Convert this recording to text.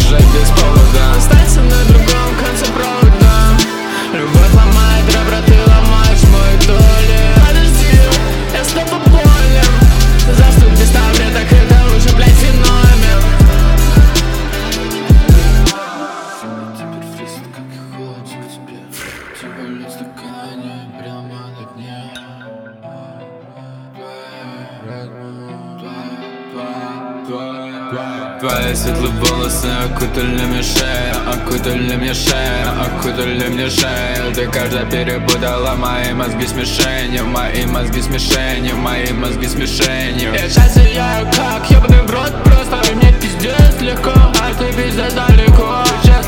бежать без повода. Останься на другом конце провода. Любовь ломает ребра, ты ломаешь мой туалет. Подожди, я с тобой болен. Заступ без таблеток, это уже, блядь, феномен. Теперь фрисит, как и хочет тебе. Типа лед в стакане, прямо на дне. Твои светлые волосы окутали мне шею, окутали мне шею, окутали мне шею. Ты каждая перепутала мои мозги с мишенью, мои мозги с мишенью, мои мозги с мишенью. Я сейчас сияю как ёбаный в рот, просто мне пиздец легко, а ты пиздец далеко.